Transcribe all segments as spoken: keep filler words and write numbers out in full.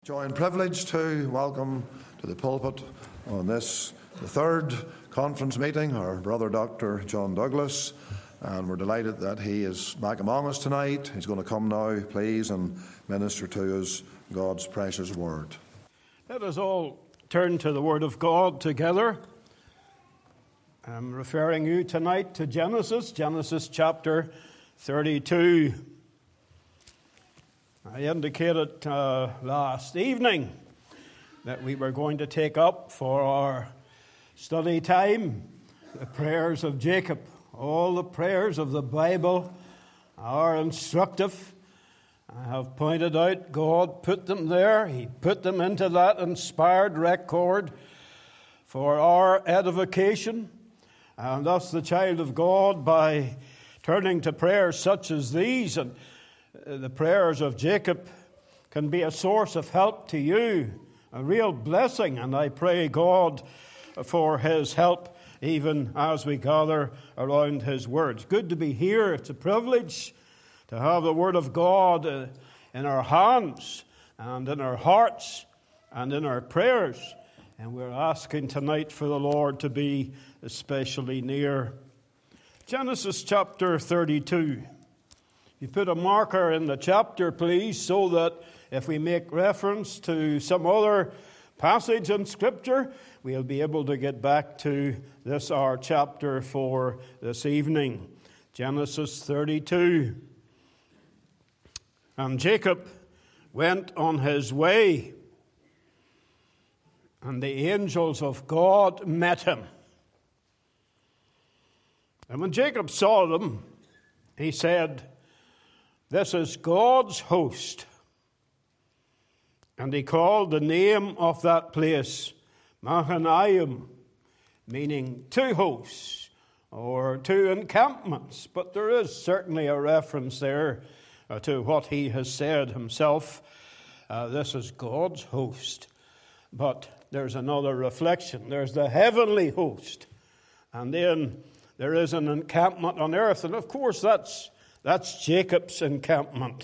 Joy and privilege to welcome to the pulpit on this, the third conference meeting, our brother Doctor John Douglas, and we're delighted that he is back among us tonight. He's going to come now, please, and minister to us God's precious word. Let us all turn to the Word of God together. I'm referring you tonight to Genesis, Genesis chapter thirty-two. I indicated uh, last evening that we were going to take up for our study time the prayers of Jacob. All the prayers of the Bible are instructive. I have pointed out God put them there. He put them into that inspired record for our edification. And thus the child of God, by turning to prayers such as these, and the prayers of Jacob, can be a source of help to you, a real blessing, and I pray God for his help even as we gather around his words. Good to be here. It's a privilege to have the Word of God in our hands and in our hearts and in our prayers, and we're asking tonight for the Lord to be especially near. Genesis chapter thirty-two. You put a marker in the chapter, please, so that if we make reference to some other passage in Scripture, we'll be able to get back to this, our chapter for this evening. Genesis thirty-two. And Jacob went on his way, and the angels of God met him. And when Jacob saw them, he said, "This is God's host." And he called the name of that place Mahanaim, meaning two hosts or two encampments. But there is certainly a reference there uh, to what he has said himself. Uh, this is God's host. But there's another reflection. There's the heavenly host. And then there is an encampment on earth. And of course that's That's Jacob's encampment.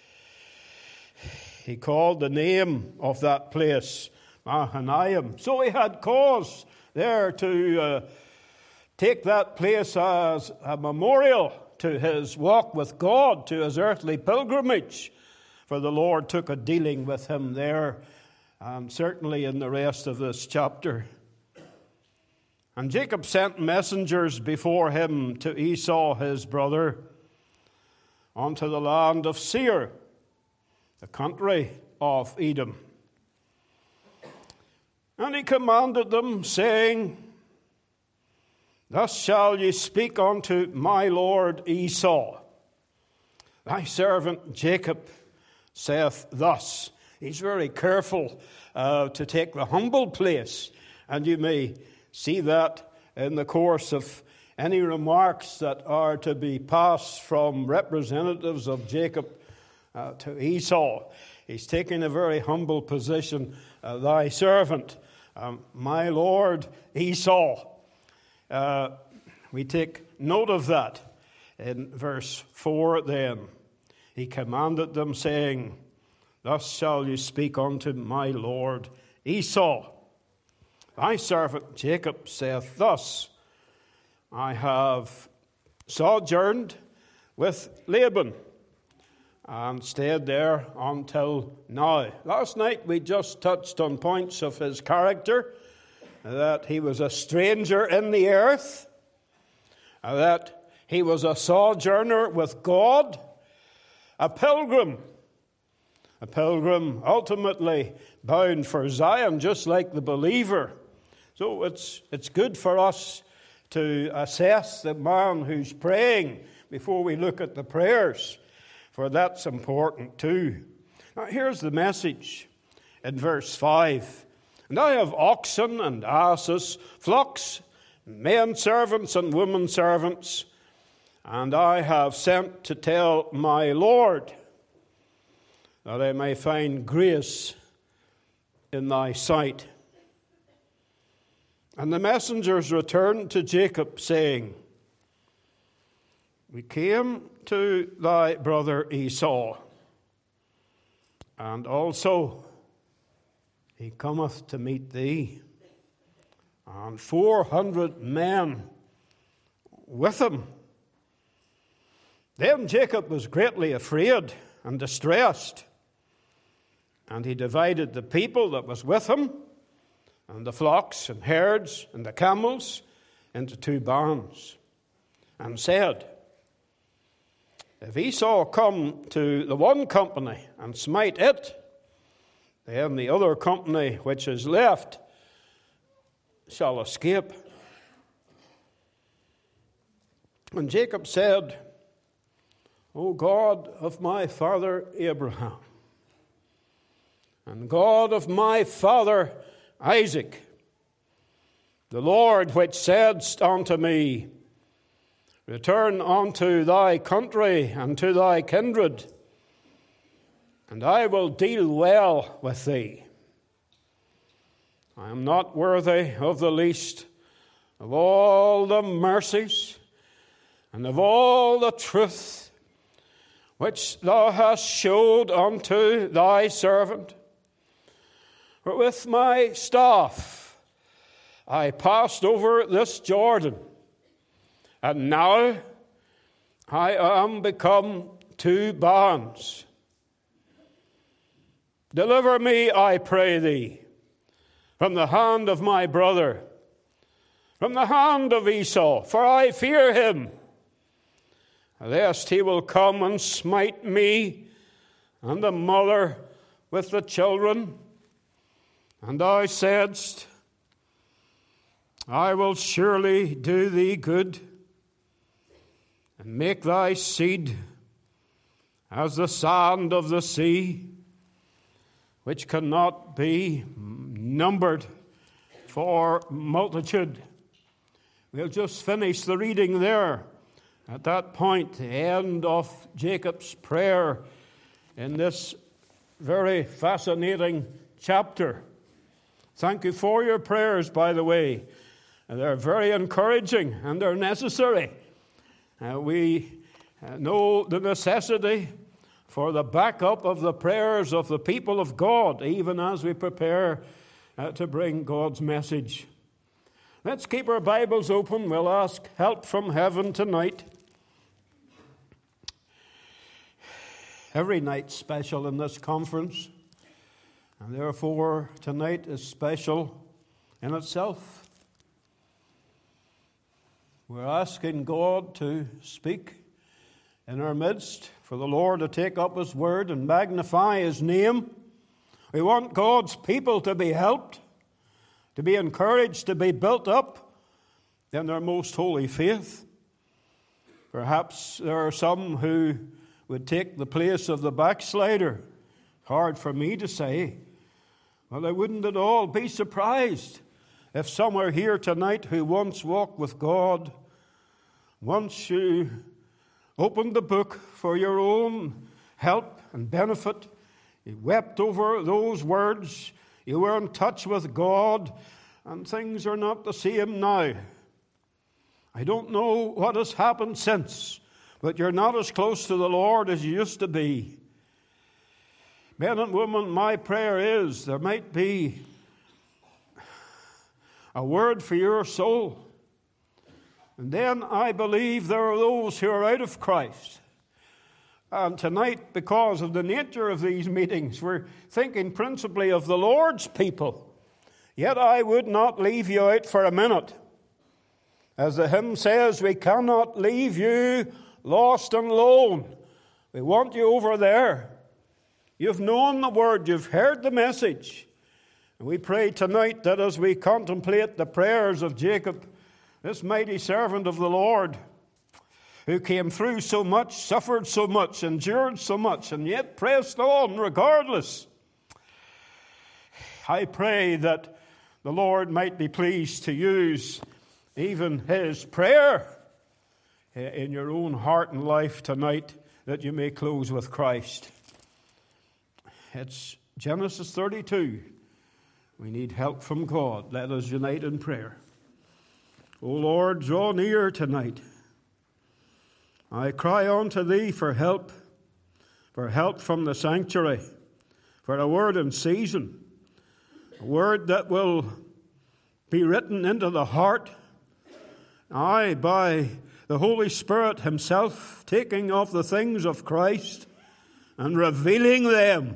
He called the name of that place Mahanaim. So he had cause there to uh, take that place as a memorial to his walk with God, to his earthly pilgrimage. For the Lord took a dealing with him there, and certainly in the rest of this chapter. And Jacob sent messengers before him to Esau his brother, unto the land of Seir, the country of Edom. And he commanded them, saying, Thus shall ye speak unto my lord Esau. Thy servant Jacob saith thus. He's very careful uh, to take the humble place, and you may see that in the course of any remarks that are to be passed from representatives of Jacob uh, to Esau. He's taking a very humble position. Uh, Thy servant, um, my lord Esau. Uh, we take note of that in verse four then. He commanded them, saying, Thus shall you speak unto my lord Esau. Thy servant Jacob saith thus, I have sojourned with Laban and stayed there until now. Last night we just touched on points of his character, that he was a stranger in the earth, that he was a sojourner with God, a pilgrim, a pilgrim ultimately bound for Zion, just like the believer. So it's it's good for us to assess the man who's praying before we look at the prayers, for that's important too. Now here's the message in verse five. And I have oxen and asses, flocks, men servants and women servants, and I have sent to tell my Lord that I may find grace in thy sight. And the messengers returned to Jacob, saying, We came to thy brother Esau, and also he cometh to meet thee, and four hundred men with him. Then Jacob was greatly afraid and distressed, and he divided the people that was with him, and the flocks and herds and the camels, into two bands, and said, If Esau come to the one company and smite it, then the other company which is left shall escape. And Jacob said, O God of my father Abraham, and God of my father Isaac, the Lord which saidst unto me, Return unto thy country and to thy kindred, and I will deal well with thee. I am not worthy of the least of all the mercies and of all the truth which thou hast showed unto thy servant. For with my staff I passed over this Jordan, and now I am become two bands. Deliver me, I pray thee, from the hand of my brother, from the hand of Esau, for I fear him, lest he will come and smite me and the mother with the children. And thou saidst, I will surely do thee good, and make thy seed as the sand of the sea, which cannot be numbered for multitude. We'll just finish the reading there. At that point, the end of Jacob's prayer in this very fascinating chapter. Thank you for your prayers, by the way. They're very encouraging and they're necessary. Uh, we uh, know the necessity for the backup of the prayers of the people of God, even as we prepare uh, to bring God's message. Let's keep our Bibles open. We'll ask help from heaven tonight. Every night's special in this conference, and therefore tonight is special in itself. We're asking God to speak in our midst, for the Lord to take up His word and magnify His name. We want God's people to be helped, to be encouraged, to be built up in their most holy faith. Perhaps there are some who would take the place of the backslider. Hard for me to say. Well, I wouldn't at all be surprised if some are here tonight who once walked with God. Once you opened the book for your own help and benefit, you wept over those words, you were in touch with God, and things are not the same now. I don't know what has happened since, but you're not as close to the Lord as you used to be. Men and women, my prayer is there might be a word for your soul. And then I believe there are those who are out of Christ. And tonight, because of the nature of these meetings, we're thinking principally of the Lord's people. Yet I would not leave you out for a minute. As the hymn says, we cannot leave you lost and lone. We want you over there. You've known the word, you've heard the message. And we pray tonight that as we contemplate the prayers of Jacob, this mighty servant of the Lord, who came through so much, suffered so much, endured so much, and yet pressed on regardless. I pray that the Lord might be pleased to use even his prayer in your own heart and life tonight, that you may close with Christ. It's Genesis thirty-two. We need help from God. Let us unite in prayer. O Lord, draw near tonight. I cry unto thee for help, for help from the sanctuary, for a word in season. a word that will be written into the heart, aye, by the Holy Spirit himself, taking of the things of Christ and revealing them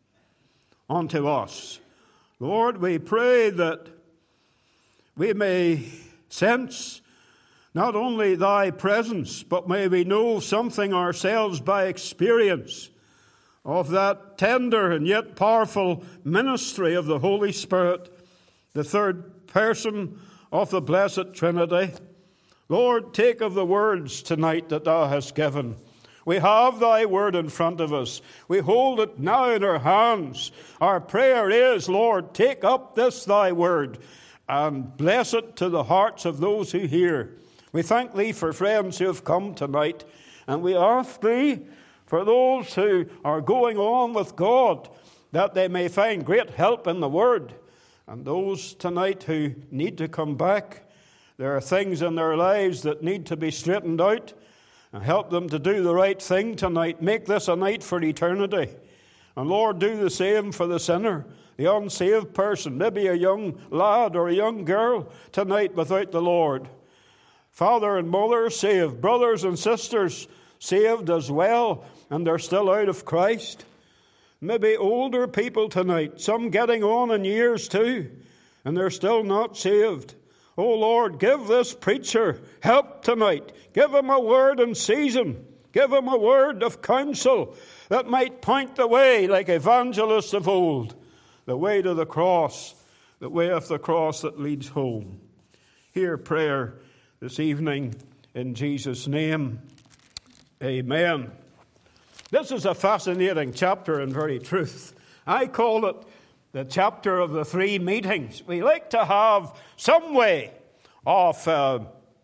unto us. Lord, we pray that we may sense not only thy presence, but may we know something ourselves by experience of that tender and yet powerful ministry of the Holy Spirit, the third person of the blessed Trinity. Lord, take of the words tonight that thou hast given. We have thy word in front of us. We hold it now in our hands. Our prayer is, Lord, take up this thy word and bless it to the hearts of those who hear. We thank thee for friends who have come tonight, and we ask thee for those who are going on with God, that they may find great help in the word. And those tonight who need to come back, there are things in their lives that need to be straightened out. And help them to do the right thing tonight. Make this a night for eternity. And Lord, do the same for the sinner, the unsaved person, maybe a young lad or a young girl tonight without the Lord. Father and mother saved, brothers and sisters saved as well, and they're still out of Christ. Maybe older people tonight, some getting on in years too, and they're still not saved. Oh Lord, give this preacher help tonight. Give him a word in season. Give him a word of counsel that might point the way like evangelists of old. The way to the cross, the way of the cross that leads home. Hear prayer this evening in Jesus' name. Amen. This is a fascinating chapter in very truth. I call it the chapter of the three meetings. We like to have some way of uh,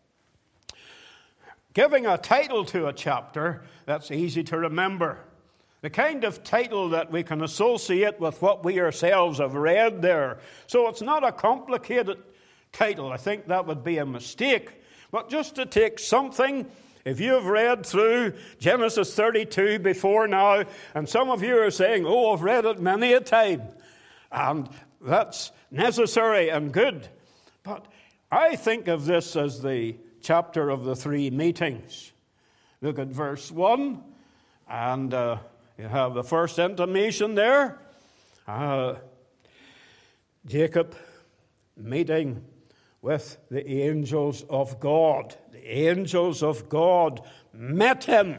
giving a title to a chapter that's easy to remember. The kind of title that we can associate with what we ourselves have read there. So it's not a complicated title. I think that would be a mistake. But just to take something, if you've read through Genesis thirty-two before now, and some of you are saying, oh, I've read it many a time. And that's necessary and good. But I think of this as the chapter of the three meetings. Look at verse one. And uh, you have the first intimation there. Uh, Jacob meeting with the angels of God. The angels of God met him.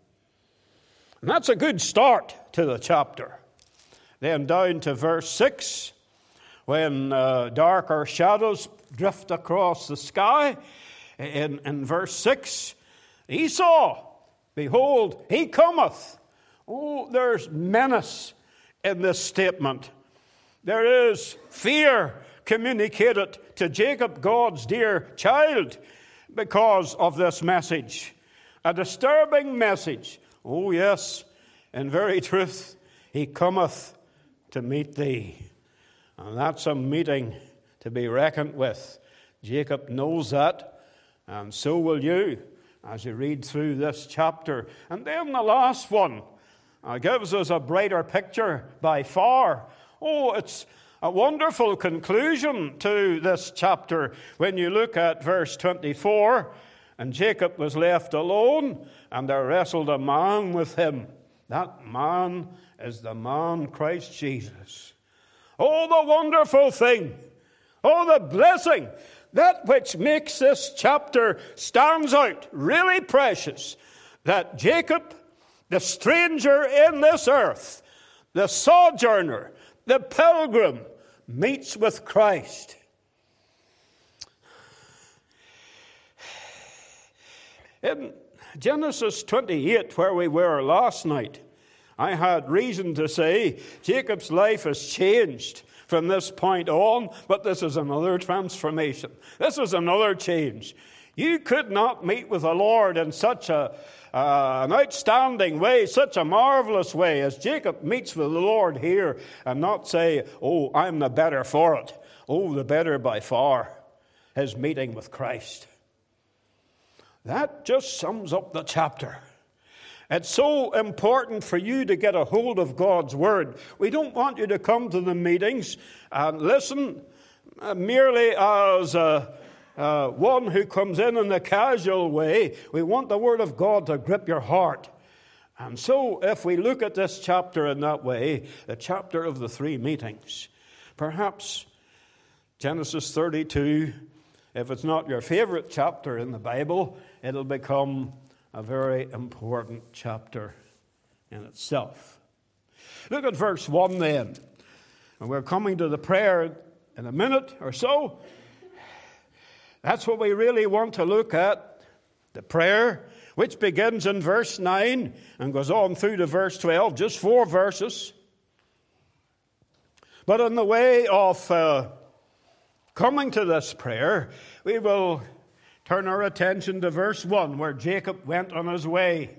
And that's a good start to the chapter. Then down to verse six, when uh, darker shadows drift across the sky. In, in verse six, Esau, behold, he cometh. Oh, there's menace in this statement. There is fear communicated to Jacob, God's dear child, because of this message. A disturbing message. Oh, yes, in very truth, he cometh to meet thee. And that's a meeting to be reckoned with. Jacob knows that, and so will you as you read through this chapter. And then the last one uh, gives us a brighter picture by far. Oh, it's a wonderful conclusion to this chapter when you look at verse twenty-four. And Jacob was left alone, and there wrestled a man with him. That man is the man Christ Jesus. Oh, the wonderful thing. Oh, the blessing. That which makes this chapter stands out, really precious. That Jacob, the stranger in this earth, the sojourner, the pilgrim, meets with Christ. In Genesis twenty-eight, where we were last night, I had reason to say Jacob's life has changed from this point on, but this is another transformation. This is another change. You could not meet with the Lord in such a uh, an outstanding way, such a marvelous way as Jacob meets with the Lord here, and not say, oh, I'm the better for it. Oh, the better by far, his meeting with Christ. That just sums up the chapter. It's so important for you to get a hold of God's Word. We don't want you to come to the meetings and listen uh, merely as a, uh, one who comes in in a casual way. We want the Word of God to grip your heart. And so if we look at this chapter in that way, the chapter of the three meetings, perhaps Genesis thirty-two, if it's not your favorite chapter in the Bible, it'll become a very important chapter in itself. Look at verse one then. And we're coming to the prayer in a minute or so. That's what we really want to look at. The prayer, which begins in verse nine and goes on through to verse twelve, just four verses. But in the way of uh, coming to this prayer, we will turn our attention to verse one, where Jacob went on his way.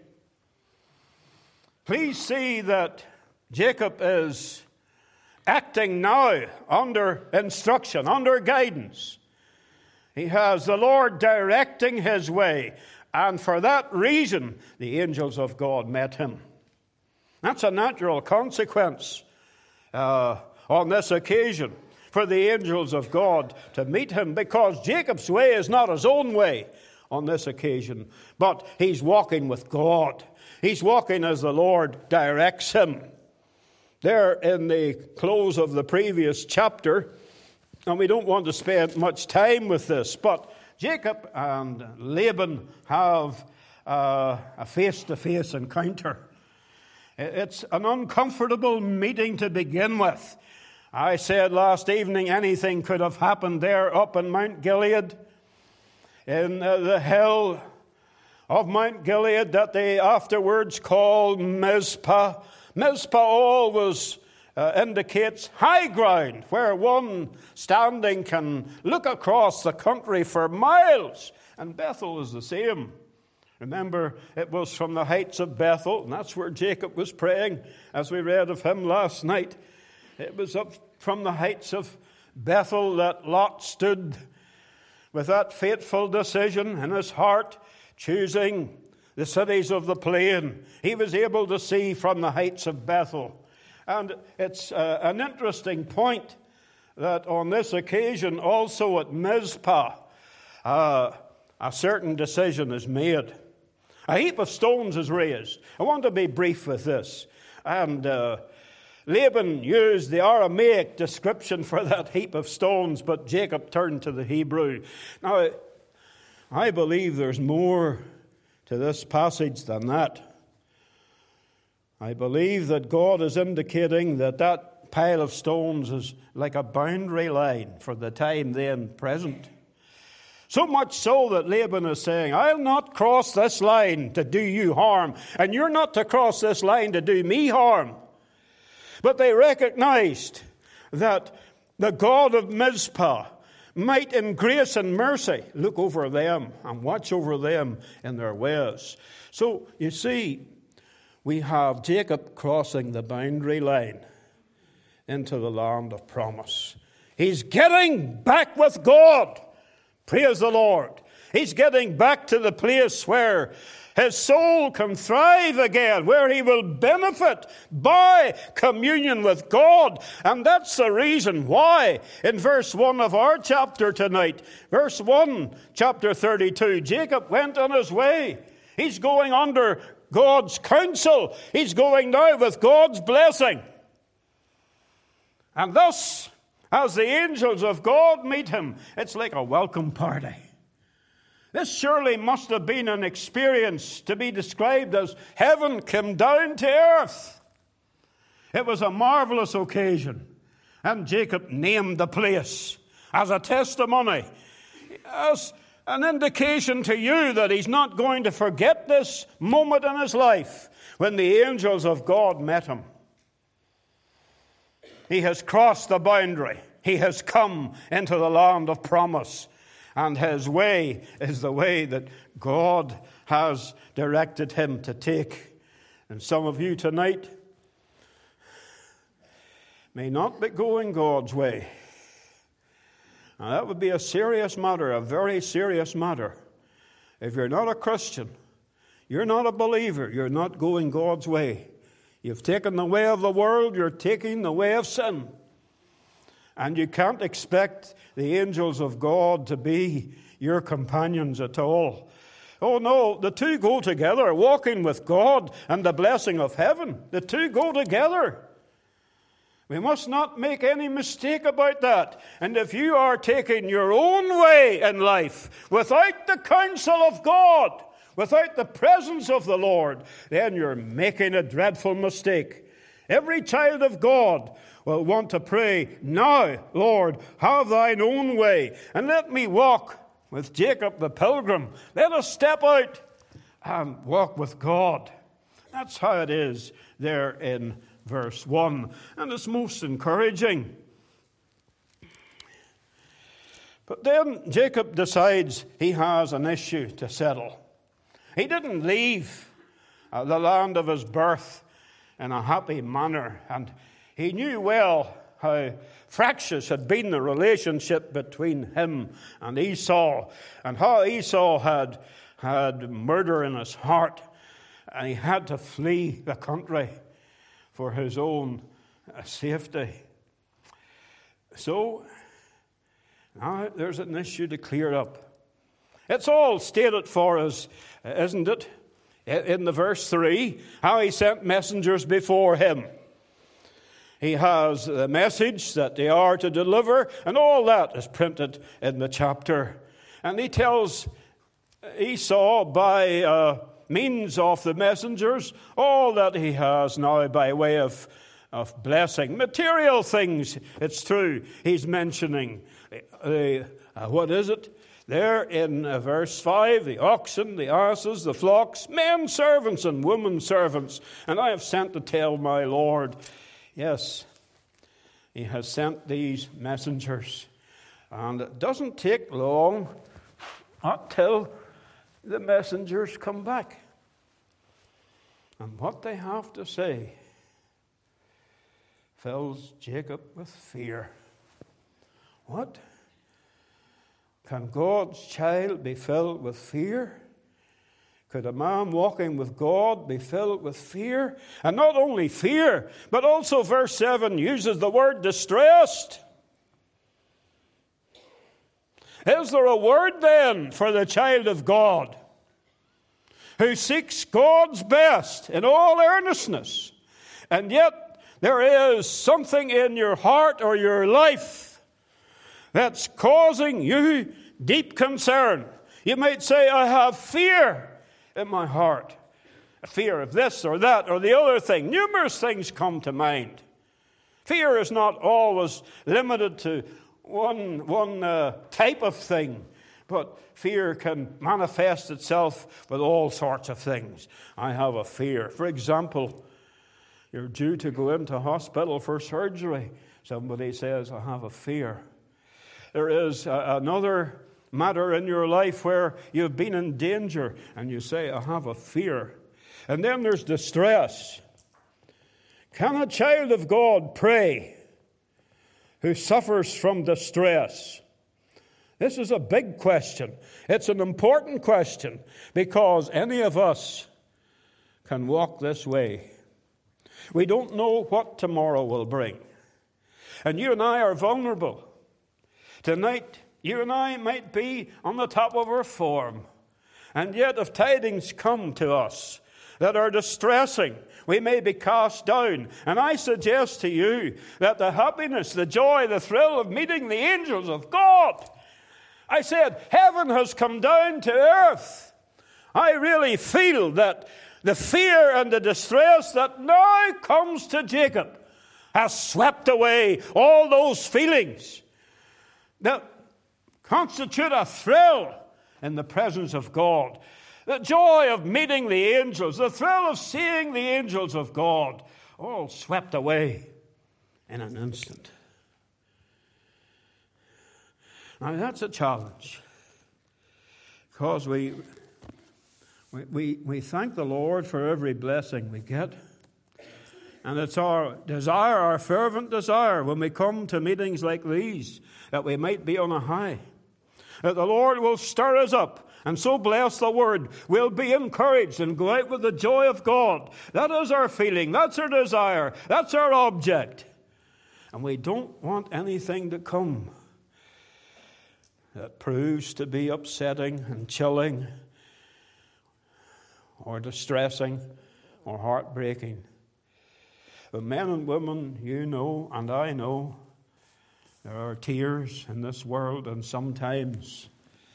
Please see that Jacob is acting now under instruction, under guidance. He has the Lord directing his way, and for that reason, the angels of God met him. That's a natural consequence uh, on this occasion, for the angels of God to meet him, because Jacob's way is not his own way on this occasion, but he's walking with God. He's walking as the Lord directs him. There in the close of the previous chapter, and we don't want to spend much time with this, but Jacob and Laban have uh, a face-to-face encounter. It's an uncomfortable meeting to begin with. I said last evening anything could have happened there up in Mount Gilead, in uh, the hill of Mount Gilead that they afterwards called Mizpah. Mizpah always uh, indicates high ground, where one standing can look across the country for miles. And Bethel is the same. Remember, it was from the heights of Bethel, and that's where Jacob was praying, as we read of him last night. It was up from the heights of Bethel that Lot stood with that fateful decision in his heart, choosing the cities of the plain. He was able to see from the heights of Bethel. And it's uh, an interesting point that on this occasion, also at Mizpah, uh, a certain decision is made. A heap of stones is raised. I want to be brief with this. And uh, Laban used the Aramaic description for that heap of stones, but Jacob turned to the Hebrew. Now, I believe there's more to this passage than that. I believe that God is indicating that that pile of stones is like a boundary line for the time then present. So much so that Laban is saying, I'll not cross this line to do you harm, and you're not to cross this line to do me harm. But they recognized that the God of Mizpah might in grace and mercy look over them and watch over them in their ways. So, you see, we have Jacob crossing the boundary line into the land of promise. He's getting back with God. Praise the Lord. He's getting back to the place where his soul can thrive again, where he will benefit by communion with God. And that's the reason why in verse one of our chapter tonight, verse one, chapter thirty-two, Jacob went on his way. He's going under God's counsel. He's going now with God's blessing. And thus, as the angels of God meet him, it's like a welcome party. This surely must have been an experience to be described as heaven came down to earth. It was a marvelous occasion. And Jacob named the place as a testimony, as an indication to you that he's not going to forget this moment in his life when the angels of God met him. He has crossed the boundary. He has come into the land of promise. And his way is the way that God has directed him to take. And some of you tonight may not be going God's way. Now that would be a serious matter, a very serious matter. If you're not a Christian, You're not a believer. You're not going God's way. You've taken the way of the world. You're taking the way of sin. And you can't expect the angels of God to be your companions at all. Oh no, the two go together. Walking with God and the blessing of heaven. The two go together. We must not make any mistake about that. And if you are taking your own way in life without the counsel of God, without the presence of the Lord, then you're making a dreadful mistake. Every child of God will want to pray, now, Lord, have thine own way, and let me walk with Jacob the pilgrim. Let us step out and walk with God. That's how it is there in verse one, and it's most encouraging. But then Jacob decides he has an issue to settle. He didn't leave uh, the land of his birth in a happy manner, and he knew well how fractious had been the relationship between him and Esau, and how Esau had had murder in his heart, and he had to flee the country for his own uh, safety. So now there's an issue to clear up. It's all stated for us, isn't it? In the verse three, how he sent messengers before him. He has the message that they are to deliver, and all that is printed in the chapter. And he tells Esau by uh, means of the messengers all that he has now by way of, of blessing. Material things, it's true, he's mentioning. Uh, uh, what is it? There in uh, verse five, the oxen, the asses, the flocks, men servants and women servants. And I have sent to tell my Lord. Yes, he has sent these messengers. And it doesn't take long until the messengers come back. And what they have to say fills Jacob with fear. What? Can God's child be filled with fear? Could a man walking with God be filled with fear? And not only fear, but also verse seven uses the word distressed. Is there a word then for the child of God who seeks God's best in all earnestness, and yet there is something in your heart or your life that's causing you deep concern? You might say, I have fear in my heart. A fear of this or that or the other thing. Numerous things come to mind. Fear is not always limited to one, one uh, type of thing, but fear can manifest itself with all sorts of things. I have a fear. For example, you're due to go into hospital for surgery. Somebody says, I have a fear. There is a, another matter in your life where you've been in danger, and you say, I have a fear. And then there's distress. Can a child of God pray who suffers from distress? This is a big question. It's an important question, because any of us can walk this way. We don't know what tomorrow will bring. And you and I are vulnerable. Tonight, you and I might be on the top of our form. And yet, if tidings come to us that are distressing, we may be cast down. And I suggest to you that the happiness, the joy, the thrill of meeting the angels of God, I said, heaven has come down to earth. I really feel that the fear and the distress that now comes to Jacob has swept away all those feelings that constitute a thrill in the presence of God. The joy of meeting the angels, the thrill of seeing the angels of God, all swept away in an instant. Now that's a challenge, because we, we, we, we thank the Lord for every blessing we get. And it's our desire, our fervent desire, when we come to meetings like these, that we might be on a high. that the Lord will stir us up, and so bless the word. We'll be encouraged and go out with the joy of God. That is our feeling. That's our desire. That's our object. And we don't want anything to come that proves to be upsetting and chilling or distressing or heartbreaking. But men and women, you know and I know, there are tears in this world, and sometimes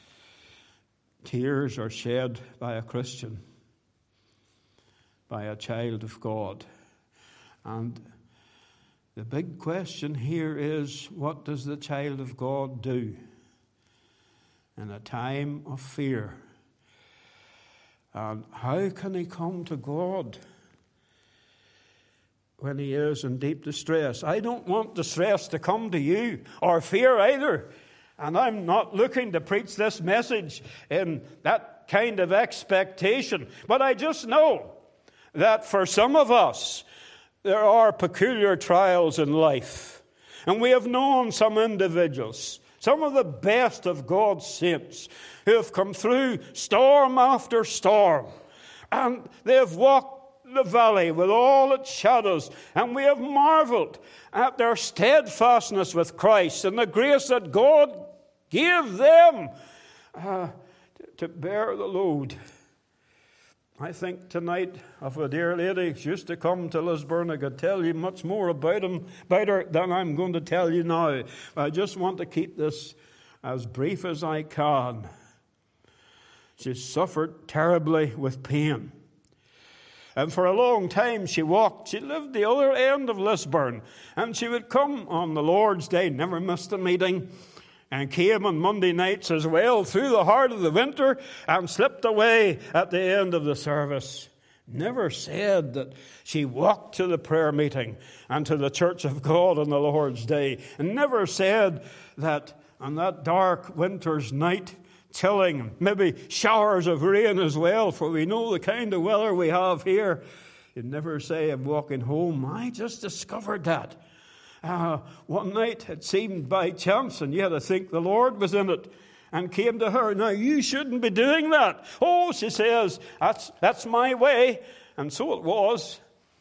tears are shed by a Christian, by a child of God. And the big question here is, what does the child of God do in a time of fear? And how can he come to God when he is in deep distress? I don't want distress to come to you, or fear either. And I'm not looking to preach this message in that kind of expectation. But I just know that for some of us, there are peculiar trials in life. And we have known some individuals, some of the best of God's saints, who have come through storm after storm. And they have walked the valley with all its shadows, and we have marveled at their steadfastness with Christ and the grace that God gave them uh, to bear the load. I think tonight of a dear lady who used to come to Lisburn. I could tell you much more about him, about her than I'm going to tell you now. I just want to keep this as brief as I can. She suffered terribly with pain. And for a long time she walked. She lived the other end of Lisburn. And she would come on the Lord's Day, never missed a meeting, and came on Monday nights as well through the heart of the winter and slipped away at the end of the service. Never said that she walked to the prayer meeting and to the church of God on the Lord's Day. And never said that on that dark winter's night, chilling, maybe showers of rain as well, for we know the kind of weather we have here. You'd never say, I'm walking home. I just discovered that. Uh, one night it seemed by chance, and yet I think the Lord was in it, and came to her. Now, you shouldn't be doing that. Oh, she says, that's, that's my way. And so it was.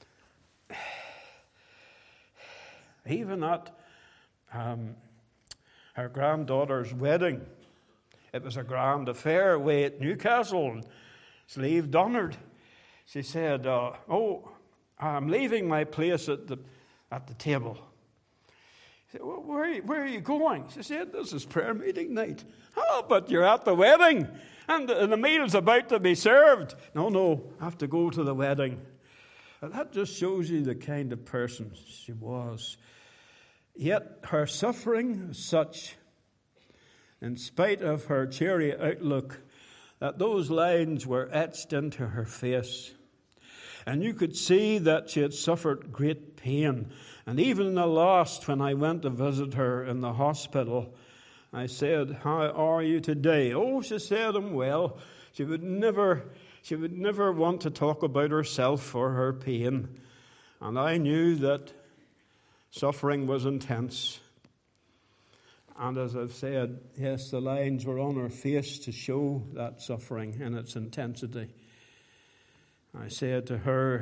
Even at um, her granddaughter's wedding, it was a grand affair way at Newcastle, and Slieve Donard. She said, uh, oh, I'm leaving my place at the, at the table. He said, well, where, are you, where are you going? She said, this is prayer meeting night. Oh, but you're at the wedding, and the, and the meal's about to be served. No, no, I have to go to the wedding. And that just shows you the kind of person she was. Yet her suffering was such, in spite of her cheery outlook, that those lines were etched into her face. And you could see that she had suffered great pain. And even in the last, when I went to visit her in the hospital, I said, how are you today? Oh, she said, I'm well. She would never, she would never want to talk about herself or her pain. And I knew that suffering was intense. And as I've said, yes, the lines were on her face to show that suffering in its intensity. I said to her,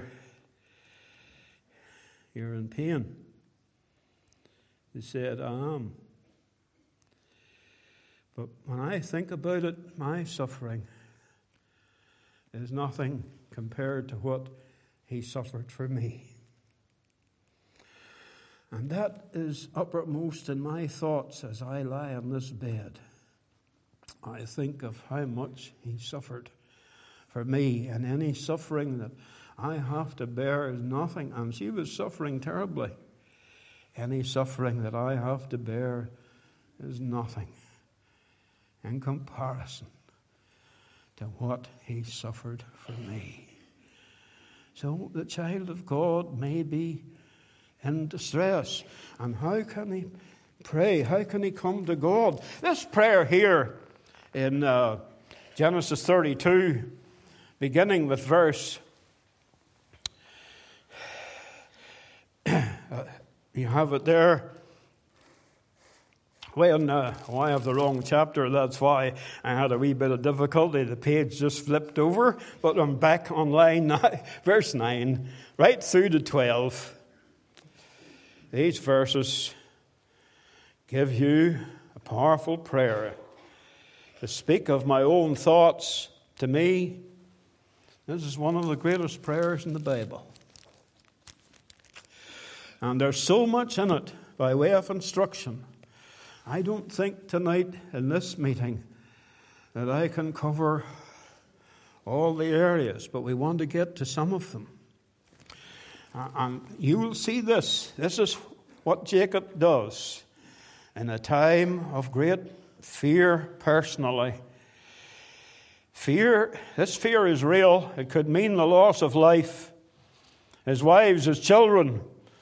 you're in pain. She said, I am. But when I think about it, my suffering is nothing compared to what he suffered for me. And that is uppermost in my thoughts as I lie on this bed. I think of how much he suffered for me, and any suffering that I have to bear is nothing. And she was suffering terribly. Any suffering that I have to bear is nothing in comparison to what he suffered for me. So the child of God may be in distress. And how can he pray? How can he come to God? This prayer here in uh, Genesis thirty-two, beginning with verse, uh, you have it there. When uh, oh, I have the wrong chapter, that's why I had a wee bit of difficulty. The page just flipped over, but I'm back on line nine, verse nine, right through to twelve. These verses give you a powerful prayer to speak of my own thoughts to me. This is one of the greatest prayers in the Bible. And there's so much in it by way of instruction. I don't think tonight in this meeting that I can cover all the areas, but we want to get to some of them. And you will see this. This is what Jacob does in a time of great fear personally. Fear, this fear is real. It could mean the loss of life, his wives, his children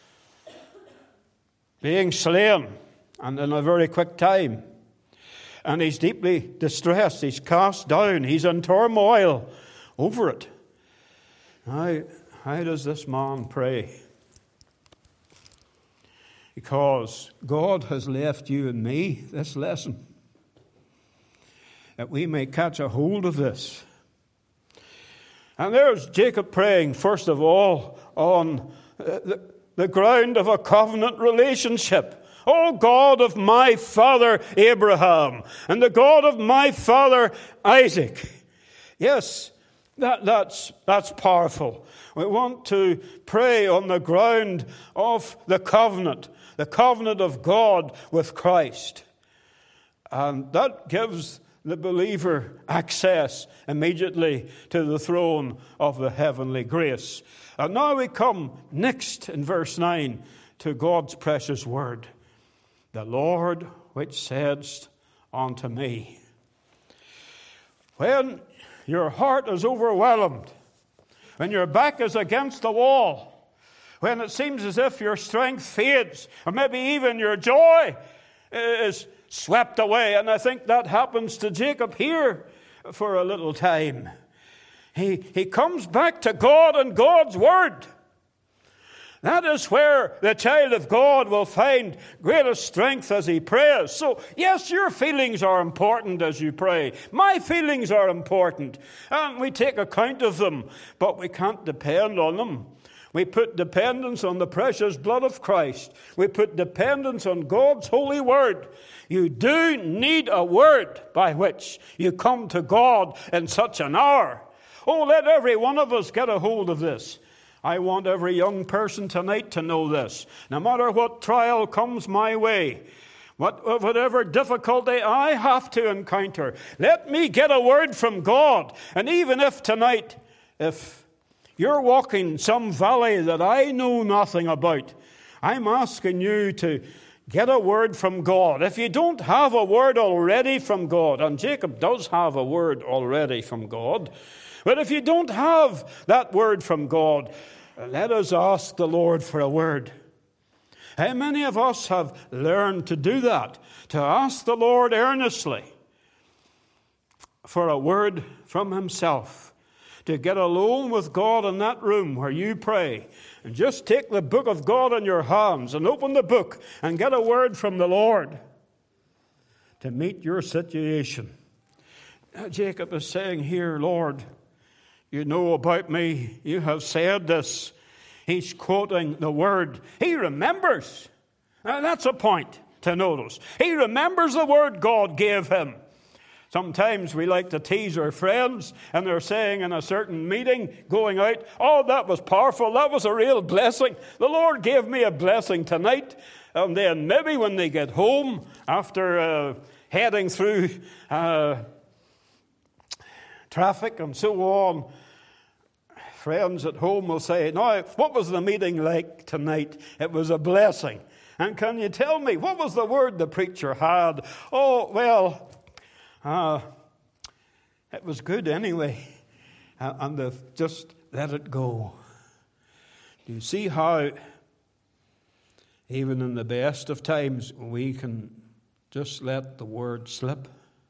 being slain, and in a very quick time. And he's deeply distressed. He's cast down. He's in turmoil over it. Now, how does this man pray? Because God has left you and me this lesson, that we may catch a hold of this. And there's Jacob praying, first of all, on the, the ground of a covenant relationship. O God of my father Abraham, and the God of my father Isaac. Yes, that, that's, that's powerful. We want to pray on the ground of the covenant, the covenant of God with Christ. And that gives the believer access immediately to the throne of the heavenly grace. And now we come next in verse nine to God's precious word. The Lord which saidst unto me. When your heart is overwhelmed, when your back is against the wall, when it seems as if your strength fades, or maybe even your joy is swept away, and I think that happens to Jacob here for a little time. He, he comes back to God and God's word. That is where the child of God will find greatest strength as he prays. So, yes, your feelings are important as you pray. My feelings are important, and we take account of them, but we can't depend on them. We put dependence on the precious blood of Christ. We put dependence on God's holy word. You do need a word by which you come to God in such an hour. Oh, let every one of us get a hold of this. I want every young person tonight to know this. No matter what trial comes my way, what, whatever difficulty I have to encounter, let me get a word from God. And even if tonight, if you're walking some valley that I know nothing about, I'm asking you to get a word from God. If you don't have a word already from God, and Jacob does have a word already from God, but if you don't have that word from God, let us ask the Lord for a word. How many of us have learned to do that? To ask the Lord earnestly for a word from himself. To get alone with God in that room where you pray. And just take the book of God in your hands and open the book and get a word from the Lord to meet your situation. Now, Jacob is saying here, Lord, you know about me. You have said this. He's quoting the word. He remembers. Now, that's a point to notice. He remembers the word God gave him. Sometimes we like to tease our friends, and they're saying in a certain meeting, going out, oh, that was powerful. That was a real blessing. The Lord gave me a blessing tonight. And then maybe when they get home after uh, heading through uh, traffic and so on, friends at home will say, now, what was the meeting like tonight? It was a blessing. And can you tell me, what was the word the preacher had? Oh, well, uh, it was good anyway. Uh, and they've just let it go. Do you see how, even in the best of times, we can just let the word slip?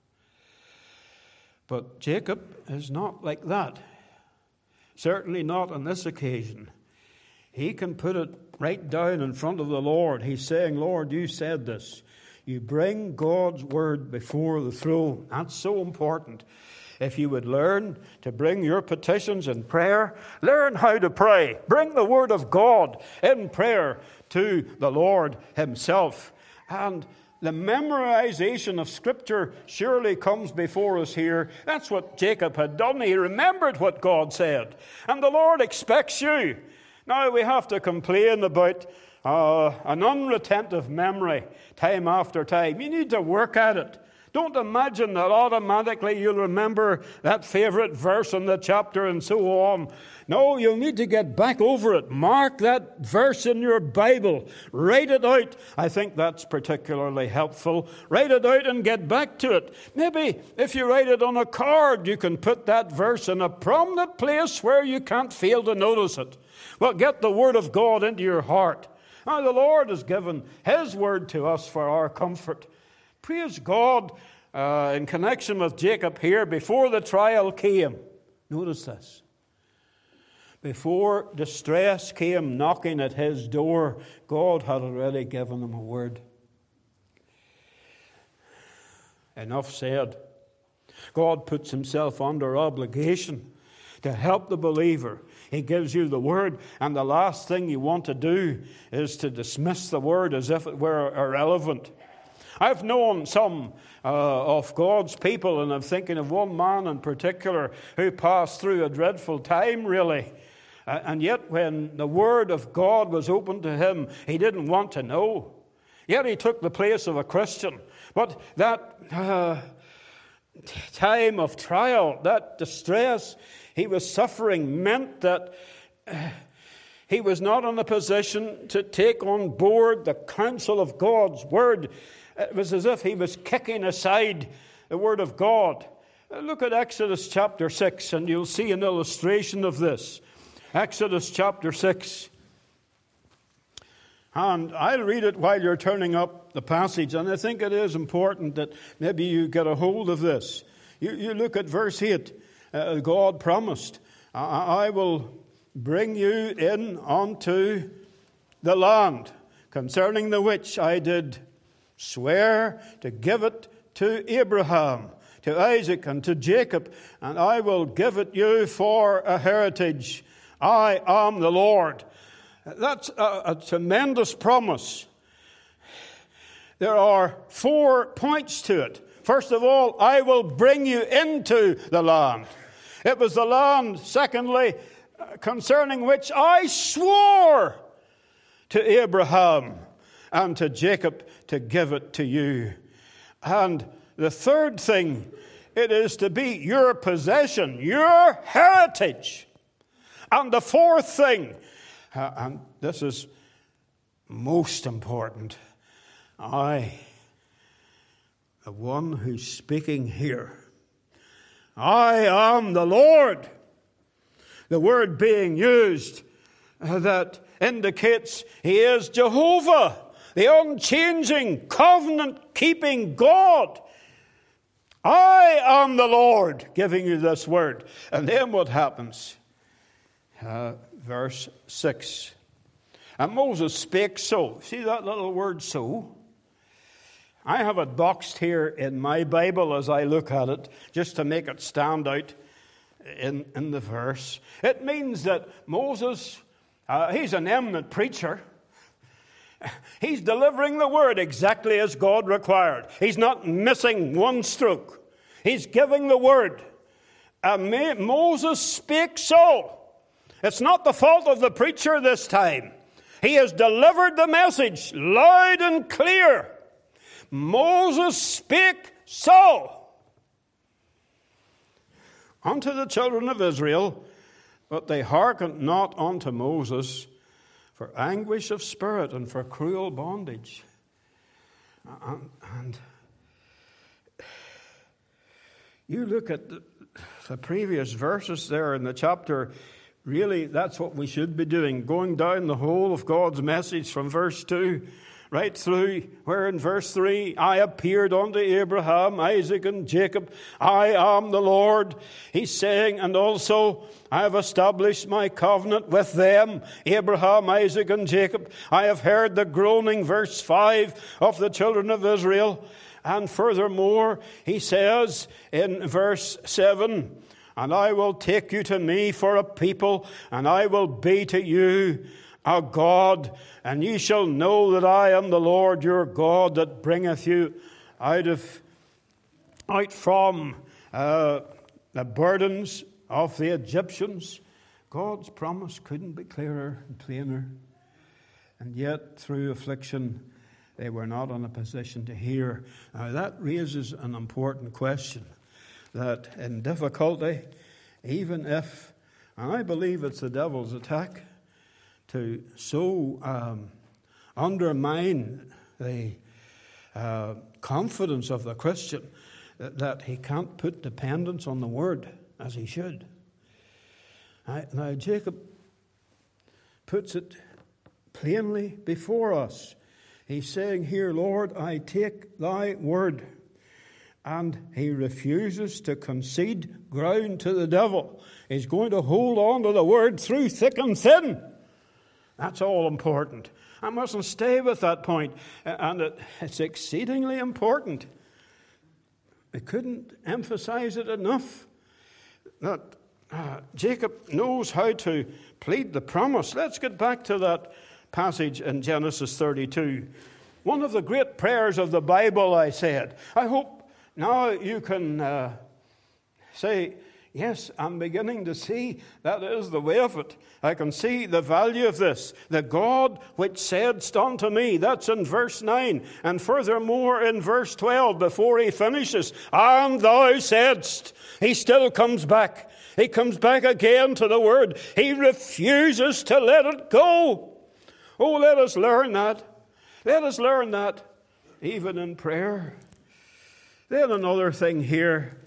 But Jacob is not like that. Certainly not on this occasion. He can put it right down in front of the Lord. He's saying, Lord, you said this. You bring God's word before the throne. That's so important. If you would learn to bring your petitions in prayer, learn how to pray. Bring the word of God in prayer to the Lord himself. And the memorization of Scripture surely comes before us here. That's what Jacob had done. He remembered what God said. And the Lord expects you. Now we have to complain about uh, an unretentive memory time after time. You need to work at it. Don't imagine that automatically you'll remember that favorite verse in the chapter and so on. No, you'll need to get back over it. Mark that verse in your Bible. Write it out. I think that's particularly helpful. Write it out and get back to it. Maybe if you write it on a card, you can put that verse in a prominent place where you can't fail to notice it. Well, get the Word of God into your heart. Now, the Lord has given His Word to us for our comfort. Praise God, uh, in connection with Jacob here, before the trial came. Notice this. Before distress came knocking at his door, God had already given him a word. Enough said. God puts himself under obligation to help the believer. He gives you the word, and the last thing you want to do is to dismiss the word as if it were irrelevant. I've known some uh, of God's people, and I'm thinking of one man in particular who passed through a dreadful time, really. Uh, and yet when the word of God was opened to him, he didn't want to know. Yet he took the place of a Christian. But that uh, time of trial, that distress he was suffering, meant that uh, he was not in a position to take on board the counsel of God's word. It was as if he was kicking aside the word of God. Look at Exodus chapter six, and you'll see an illustration of this. Exodus chapter six. And I'll read it while you're turning up the passage, and I think it is important that maybe you get a hold of this. You, you look at verse eight. Uh, God promised, I, I will bring you in unto the land, concerning the which I did swear to give it to Abraham, to Isaac, and to Jacob, and I will give it you for a heritage. I am the Lord. That's a, a tremendous promise. There are four points to it. First of all, I will bring you into the land. It was the land, secondly, concerning which I swore to Abraham and to Jacob to give it to you. And the third thing, it is to be your possession, your heritage. And the fourth thing, uh, and this is most important, I, the one who's speaking here, I am the Lord. The word being used uh, that indicates he is Jehovah, the unchanging, covenant-keeping God. I am the Lord, giving you this word. And then what happens? Uh, verse six. And Moses spake so. See that little word so? I have it boxed here in my Bible as I look at it, just to make it stand out in, in the verse. It means that Moses, uh, he's an eminent preacher. He's delivering the word exactly as God required. He's not missing one stroke. He's giving the word. And Moses spake so. It's not the fault of the preacher this time. He has delivered the message loud and clear. Moses spake so unto the children of Israel, but they hearkened not unto Moses for anguish of spirit and for cruel bondage. And, and you look at the, the previous verses there in the chapter. Really, that's what we should be doing, going down the whole of God's message from verse two right through where in verse three, I appeared unto Abraham, Isaac, and Jacob. I am the Lord. He's saying, and also I have established my covenant with them, Abraham, Isaac, and Jacob. I have heard the groaning, verse five, of the children of Israel. And furthermore, he says in verse seven, and I will take you to me for a people, and I will be to you a God, and ye shall know that I am the Lord your God that bringeth you out of out from uh, the burdens of the Egyptians. God's promise couldn't be clearer and plainer, and yet through affliction they were not in a position to hear. Now that raises an important question, that in difficulty, even if, and I believe it's the devil's attack, to so um, undermine the uh, confidence of the Christian that, that he can't put dependence on the Word as he should. Right? Now, Jacob puts it plainly before us. He's saying here, Lord, I take thy word. And he refuses to concede ground to the devil. He's going to hold on to the word through thick and thin. That's all important. I mustn't stay with that point. And it, it's exceedingly important. I couldn't emphasize it enough that uh, Jacob knows how to plead the promise. Let's get back to that passage in Genesis thirty-two. One of the great prayers of the Bible, I said. I hope now you can uh, say, yes, I'm beginning to see that is the way of it. I can see the value of this. The God which saidst unto me, that's in verse nine. And furthermore in verse twelve, before he finishes, and thou saidst. He still comes back. He comes back again to the word. He refuses to let it go. Oh, let us learn that. Let us learn that even in prayer. Then another thing here.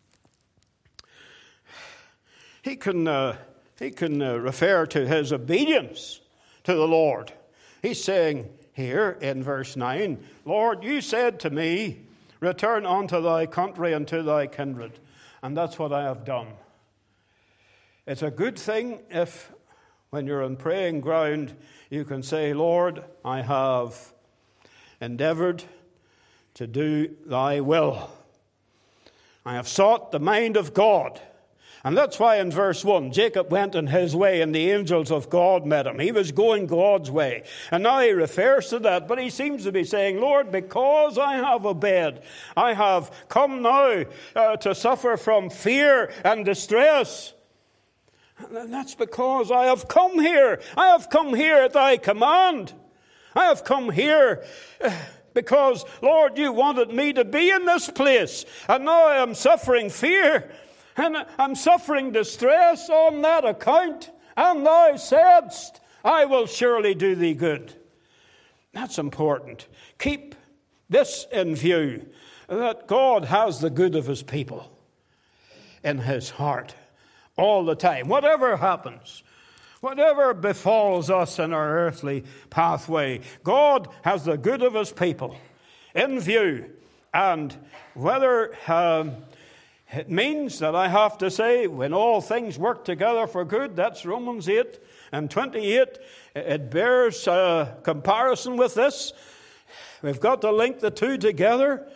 He can, uh, he can uh, refer to his obedience to the Lord. He's saying here in verse nine, Lord, you said to me, return unto thy country and to thy kindred. And that's what I have done. It's a good thing if, when you're on praying ground, you can say, Lord, I have endeavored to do thy will. I have sought the mind of God. And that's why in verse one, Jacob went in his way and the angels of God met him. He was going God's way. And now he refers to that, but he seems to be saying, Lord, because I have obeyed, I have come now uh, to suffer from fear and distress. And that's because I have come here. I have come here at thy command. I have come here because, Lord, you wanted me to be in this place. And now I am suffering fear. And I'm suffering distress on that account. And thou saidst, I will surely do thee good. That's important. Keep this in view, that God has the good of his people in his heart all the time. Whatever happens, whatever befalls us in our earthly pathway, God has the good of his people in view. And whether um, it means that I have to say, when all things work together for good, that's Romans eight and twenty-eight. It bears a comparison with this. We've got to link the two together.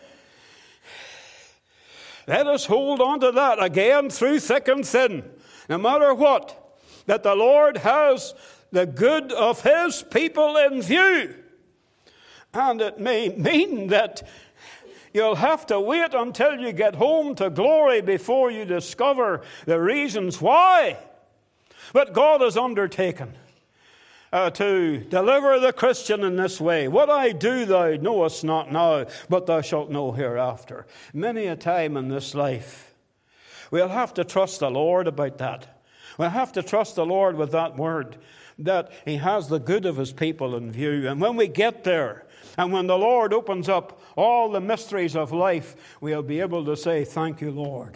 Let us hold on to that again through thick and thin, no matter what, that the Lord has the good of his people in view. And it may mean that you'll have to wait until you get home to glory before you discover the reasons why. But God has undertaken uh, to deliver the Christian in this way. What I do thou knowest not now, but thou shalt know hereafter. Many a time in this life, we'll have to trust the Lord about that. We'll have to trust the Lord with that word, that he has the good of his people in view. And when we get there, and when the Lord opens up all the mysteries of life, we'll be able to say, thank you, Lord.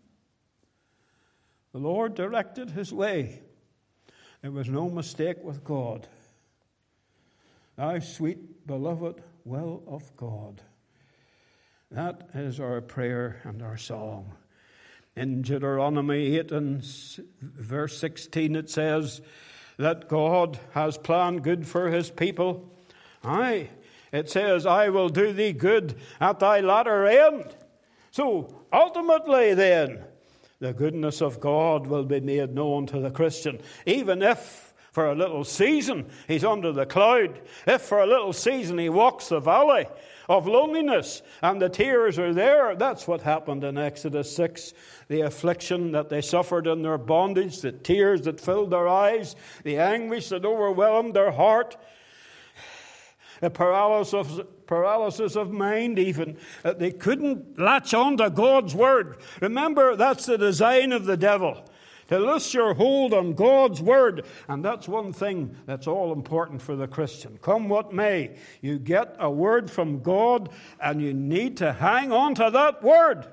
The Lord directed his way. There was no mistake with God. thou sweet beloved will of God. That is our prayer and our song. In Deuteronomy eight and verse sixteen it says that God has planned good for his people. Aye, it says, I will do thee good at thy latter end. So ultimately then, the goodness of God will be made known to the Christian, even if for a little season he's under the cloud, if for a little season he walks the valley of loneliness and the tears are there. That's what happened in Exodus six. The affliction that they suffered in their bondage, the tears that filled their eyes, the anguish that overwhelmed their heart, the paralysis, paralysis of mind even, that they couldn't latch on to God's word. Remember, that's the design of the devil, to loose your hold on God's word. And that's one thing that's all important for the Christian. Come what may, you get a word from God and you need to hang on to that word.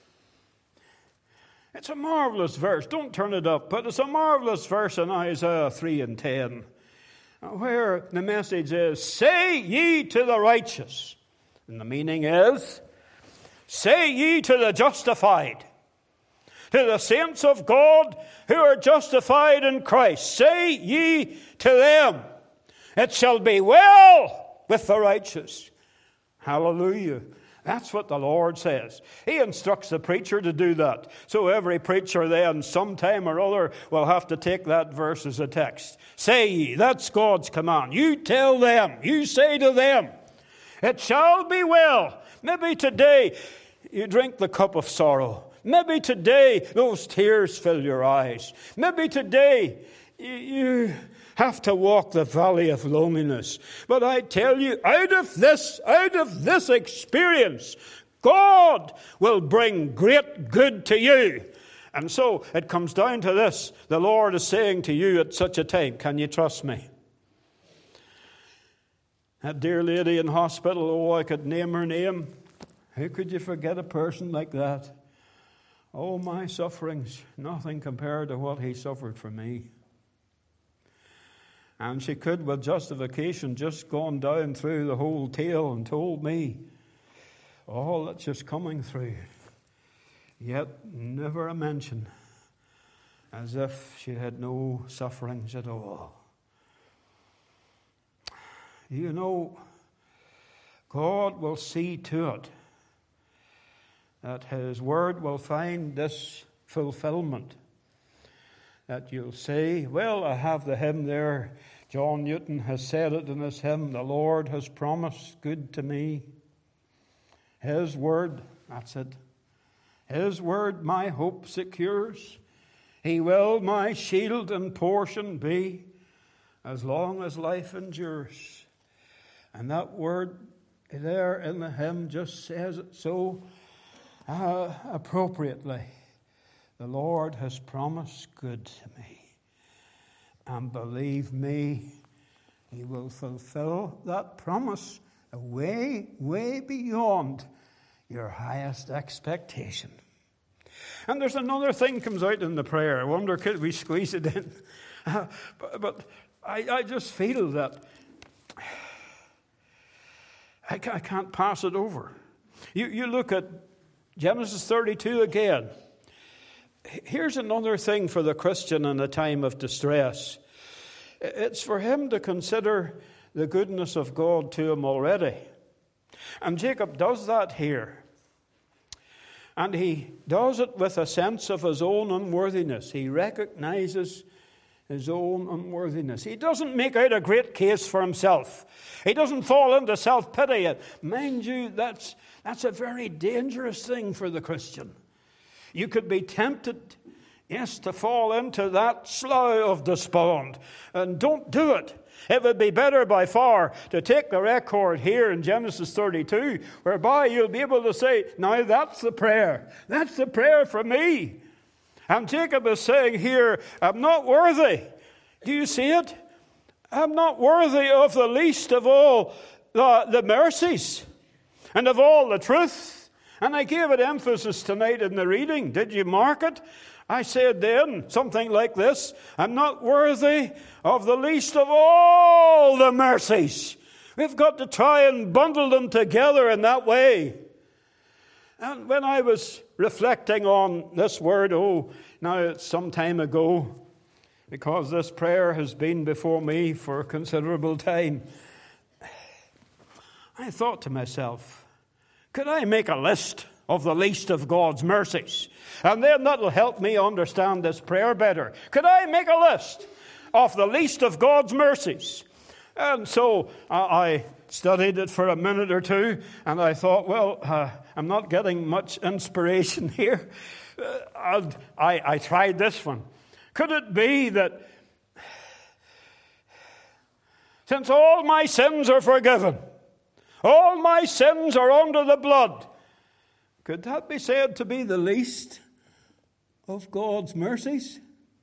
It's a marvelous verse. Don't turn it up, but it's a marvelous verse in Isaiah three and ten, where the message is, say ye to the righteous. And the meaning is, say ye to the justified, to the saints of God who are justified in Christ. Say ye to them, it shall be well with the righteous. Hallelujah. That's what the Lord says. He instructs the preacher to do that. So every preacher then, sometime or other, will have to take that verse as a text. Say ye, that's God's command. You tell them, you say to them, it shall be well. Maybe today you drink the cup of sorrow. Maybe today those tears fill your eyes. Maybe today you have to walk the valley of loneliness. But I tell you, out of this, out of this experience, God will bring great good to you. And so it comes down to this. The Lord is saying to you at such a time, can you trust me? That dear lady in hospital, oh, I could name her name. How could you forget a person like that? Oh, my sufferings, nothing compared to what he suffered for me. And she could, with justification, just gone down through the whole tale and told me all that she's coming through. Yet never a mention, as if she had no sufferings at all. You know, God will see to it that his word will find this fulfillment. That you'll say, well, I have the hymn there. John Newton has said it in his hymn, the Lord has promised good to me. His word, that's it. His word my hope secures. He will my shield and portion be as long as life endures. And that word there in the hymn just says it so uh, appropriately. The Lord has promised good to me. And believe me, he will fulfill that promise way, way beyond your highest expectation. And there's another thing comes out in the prayer. I wonder, could we squeeze it in? Uh, but but I, I just feel that I, I can't pass it over. You, you look at Genesis thirty-two again. Here's another thing for the Christian in a time of distress. It's for him to consider the goodness of God to him already. And Jacob does that here. And he does it with a sense of his own unworthiness. He recognizes his own unworthiness. He doesn't make out a great case for himself. He doesn't fall into self-pity. Mind you, that's, that's a very dangerous thing for the Christian. You could be tempted, yes, to fall into that slough of despond. And don't do it. It would be better by far to take the record here in Genesis thirty-two, whereby you'll be able to say, now that's the prayer. That's the prayer for me. And Jacob is saying here, I'm not worthy. Do you see it? I'm not worthy of the least of all the, the mercies and of all the truth. And I gave it emphasis tonight in the reading. Did you mark it? I said then something like this, I'm not worthy of the least of all the mercies We've got to try and bundle them together in that way. And when I was reflecting on this word, oh, now it's some time ago, because this prayer has been before me for a considerable time, I thought to myself, could I make a list of the least of God's mercies? And then that'll help me understand this prayer better. Could I make a list of the least of God's mercies? And so uh, I studied it for a minute or two, and I thought, well, uh, I'm not getting much inspiration here. Uh, and I, I tried this one. Could it be that since all my sins are forgiven, all my sins are under the blood, could that be said to be the least of God's mercies?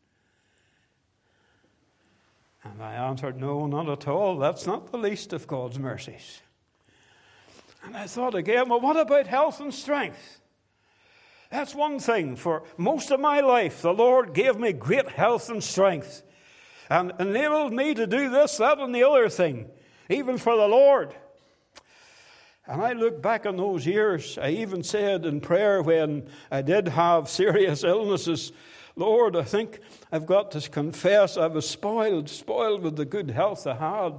And I answered, no, not at all. That's not the least of God's mercies. And I thought again, well, what about health and strength? That's one thing. For most of my life, the Lord gave me great health and strength and enabled me to do this, that, and the other thing, even for the Lord. And I look back on those years. I even said in prayer when I did have serious illnesses, Lord, I think I've got to confess I was spoiled, spoiled with the good health I had.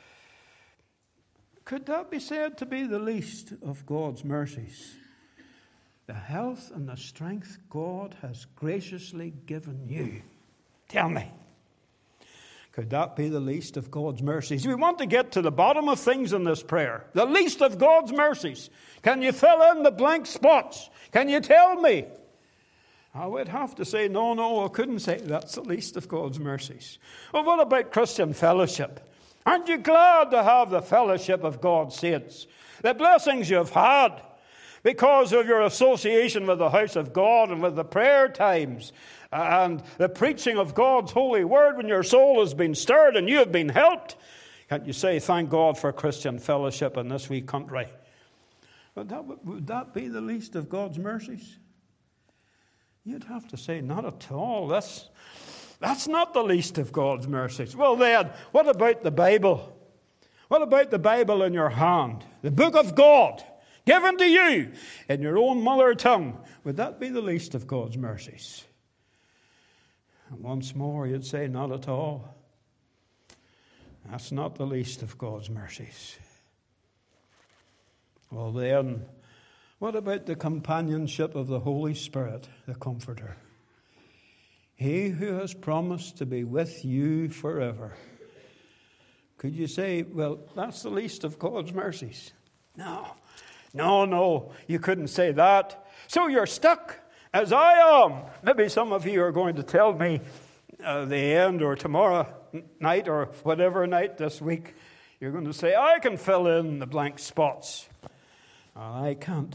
Could that be said to be the least of God's mercies? The health and the strength God has graciously given you. Tell me, could that be the least of God's mercies? We want to get to the bottom of things in this prayer. The least of God's mercies. Can you fill in the blank spots? Can you tell me? I would have to say, no, no, I couldn't say that's the least of God's mercies. Well, what about Christian fellowship? Aren't you glad to have the fellowship of God's saints? The blessings you've had because of your association with the house of God and with the prayer times and the preaching of God's holy word when your soul has been stirred and you have been helped. Can't you say, thank God for Christian fellowship in this wee country? Would that, would that be the least of God's mercies? You'd have to say, not at all. That's, that's not the least of God's mercies. Well then, what about the Bible? What about the Bible in your hand? The book of God, given to you in your own mother tongue. Would that be the least of God's mercies? And once more, you'd say, not at all. That's not the least of God's mercies. Well then, what about the companionship of the Holy Spirit, the Comforter? He who has promised to be with you forever. Could you say, well, that's the least of God's mercies? No, no, no, you couldn't say that. So you're stuck, as I am. Maybe some of you are going to tell me uh, the end or tomorrow night or whatever night this week. You're going to say, I can fill in the blank spots. I can't.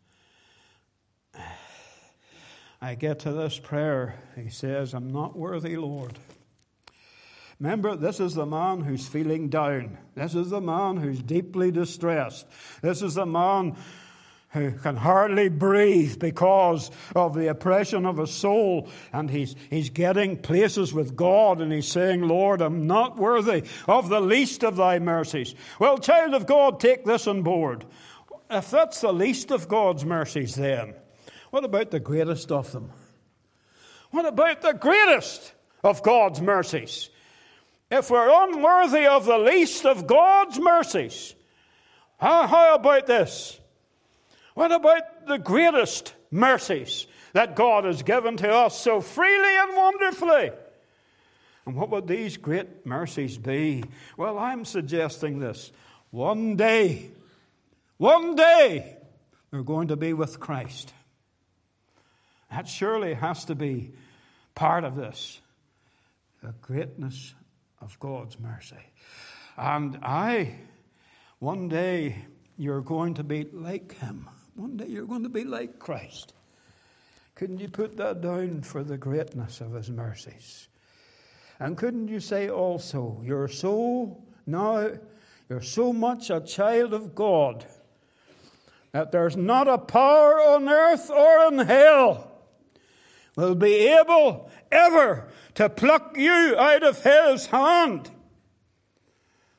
I get to this prayer. He says, I'm not worthy, Lord. Remember, this is the man who's feeling down. This is the man who's deeply distressed. This is the man who can hardly breathe because of the oppression of his soul. And he's, he's getting places with God, and he's saying, Lord, I'm not worthy of the least of thy mercies. Well, child of God, take this on board. If that's the least of God's mercies, then what about the greatest of them? What about the greatest of God's mercies? If we're unworthy of the least of God's mercies, how, how about this? What about the greatest mercies that God has given to us so freely and wonderfully? And what would these great mercies be? Well, I'm suggesting this. One day, one day, we're going to be with Christ. That surely has to be part of this. The greatness of God's mercy. And I, one day, you're going to be like him. One day you're going to be like Christ. Couldn't you put that down for the greatness of his mercies? And couldn't you say also, you're so now, you're so much a child of God that there's not a power on earth or in hell will be able ever to pluck you out of his hand.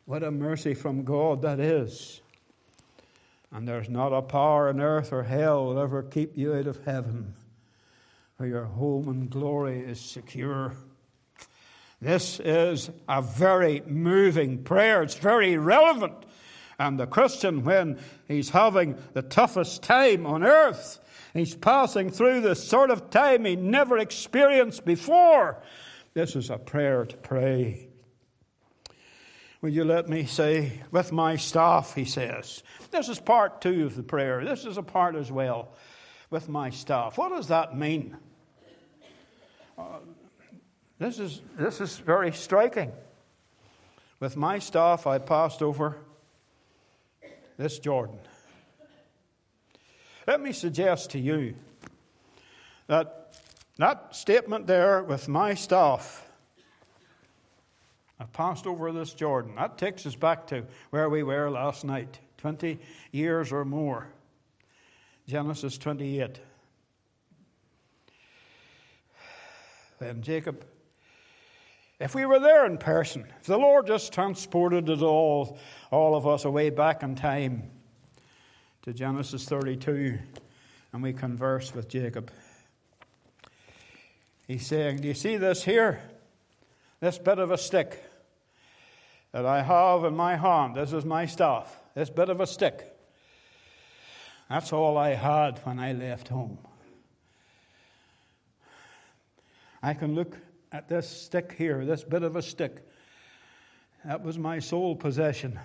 What a mercy from God that is. And there's not a power on earth or hell will ever keep you out of heaven, where your home and glory is secure. This is a very moving prayer. It's very relevant. And the Christian, when he's having the toughest time on earth, he's passing through the sort of time he never experienced before, this is a prayer to pray. Will you let me say, with my staff, he says. This is part two of the prayer. This is a part as well, with my staff. What does that mean? Uh, this is this is very striking. With my staff, I passed over this Jordan. Let me suggest to you that that statement there, with my staff, I passed over this Jordan. That takes us back to where we were last night, twenty years or more. Genesis twenty-eight. Then Jacob, if we were there in person, if the Lord just transported us all, all of us away back in time to Genesis thirty-two, and we converse with Jacob. He's saying, do you see this here? This bit of a stick that I have in my hand. This is my staff. This bit of a stick. That's all I had when I left home. I can look at this stick here, this bit of a stick. That was my sole possession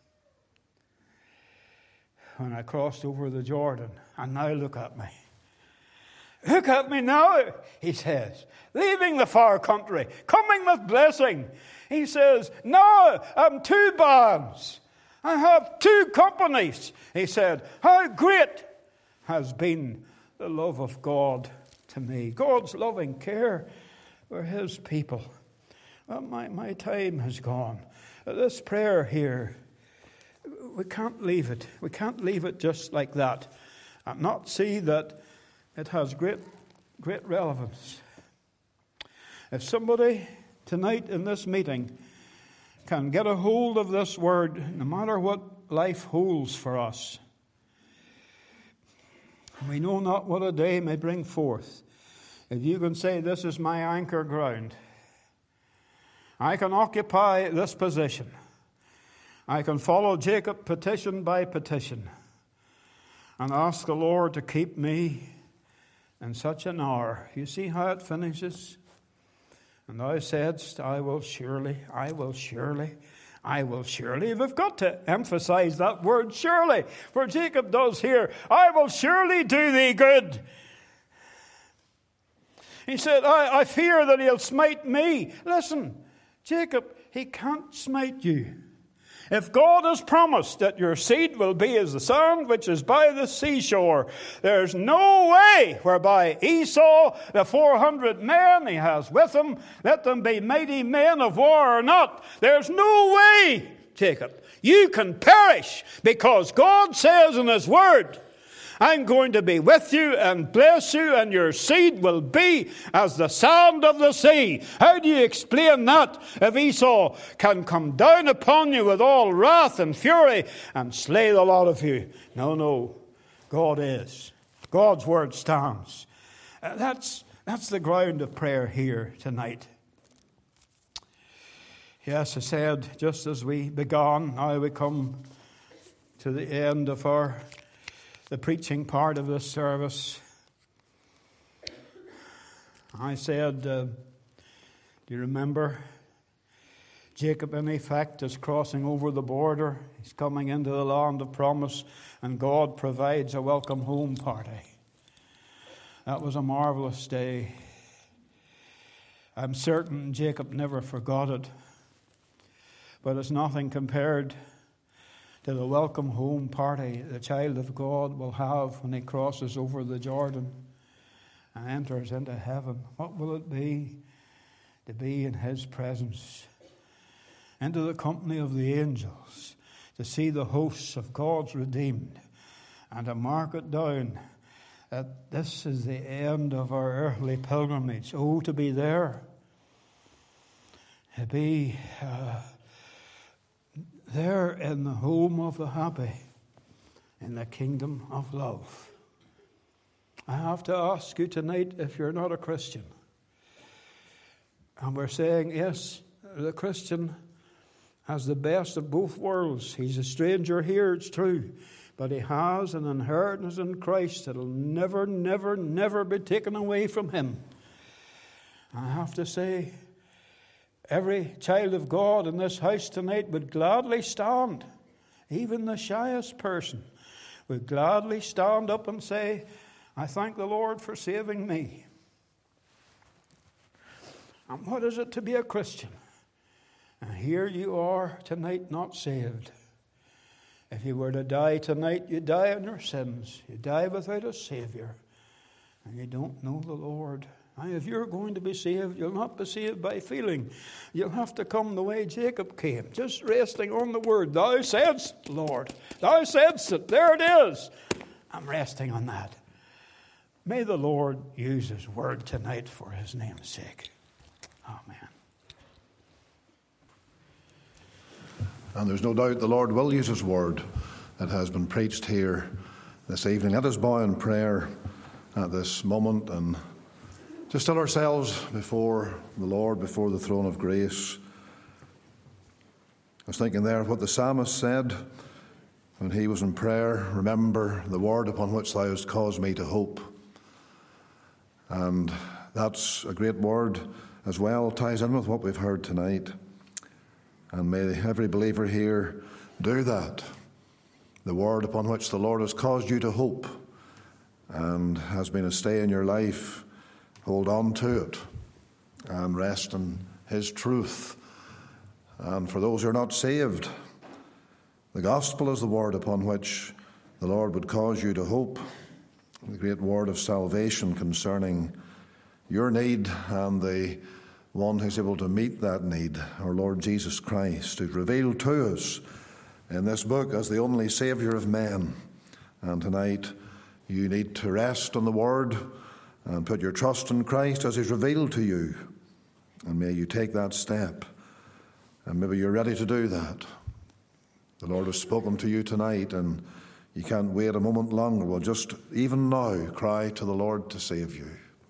when I crossed over the Jordan. And now look at me. Look at me now, he says, leaving the far country, coming with blessing. He says, now I'm two bands. I have two companies. He said, how great has been the love of God to me. God's loving care for his people. Well, my, my time has gone. This prayer here, we can't leave it. We can't leave it just like that and not see that it has great, great relevance. If somebody tonight in this meeting can get a hold of this word, no matter what life holds for us, we know not what a day may bring forth. If you can say, this is my anchor ground, I can occupy this position, I can follow Jacob petition by petition and ask the Lord to keep me in such an hour. You see how it finishes? And thou saidst, I will surely, I will surely, I will surely. We've got to emphasize that word surely. For Jacob does here, I will surely do thee good. He said, I, I fear that he'll smite me. Listen, Jacob, he can't smite you. If God has promised that your seed will be as the sand which is by the seashore, there's no way whereby Esau, the four hundred men he has with him, let them be mighty men of war or not, there's no way, Jacob, you can perish, because God says in his word, I'm going to be with you and bless you, and your seed will be as the sand of the sea. How do you explain that if Esau can come down upon you with all wrath and fury and slay the lot of you? No, no. God is. God's word stands. Uh, that's, that's the ground of prayer here tonight. Yes, I said, just as we began, now we come to the end of our the preaching part of this service. I said, uh, do you remember? Jacob, in effect, is crossing over the border. He's coming into the land of promise, and God provides a welcome home party. That was a marvelous day. I'm certain Jacob never forgot it, but it's nothing compared to the welcome home party the child of God will have when he crosses over the Jordan and enters into heaven. What will it be to be in his presence, into the company of the angels, to see the hosts of God's redeemed, and to mark it down that this is the end of our earthly pilgrimage. Oh, to be there, to be uh, there in the home of the happy, in the kingdom of love. I have to ask you tonight, if you're not a Christian, and we're saying, yes, the Christian has the best of both worlds. He's a stranger here, it's true, but he has an inheritance in Christ that will never, never, never be taken away from him. I have to say, every child of God in this house tonight would gladly stand, even the shyest person would gladly stand up and say, I thank the Lord for saving me. And what is it to be a Christian? And here you are tonight not saved. If you were to die tonight, you die in your sins. You die without a Savior. And you don't know the Lord. And if you're going to be saved, you'll not be saved by feeling. You'll have to come the way Jacob came, just resting on the word. Thou saidst, Lord. Thou saidst it. There it is. I'm resting on that. May the Lord use his word tonight for his name's sake. Amen. And there's no doubt the Lord will use his word that has been preached here this evening. Let us bow in prayer at this moment and just still ourselves before the Lord, before the throne of grace. I was thinking there of what the psalmist said when he was in prayer. Remember the word upon which thou hast caused me to hope. And that's a great word as well, ties in with what we've heard tonight. And may every believer here do that. The word upon which the Lord has caused you to hope and has been a stay in your life, hold on to it and rest in his truth. And for those who are not saved, the gospel is the word upon which the Lord would cause you to hope. The great word of salvation concerning your need and the one who's able to meet that need, our Lord Jesus Christ, who's revealed to us in this book as the only Saviour of men. And tonight you need to rest on the word and put your trust in Christ as he's revealed to you. And may you take that step. And maybe you're ready to do that. The Lord has spoken to you tonight and you can't wait a moment longer. Well, just even now cry to the Lord to save you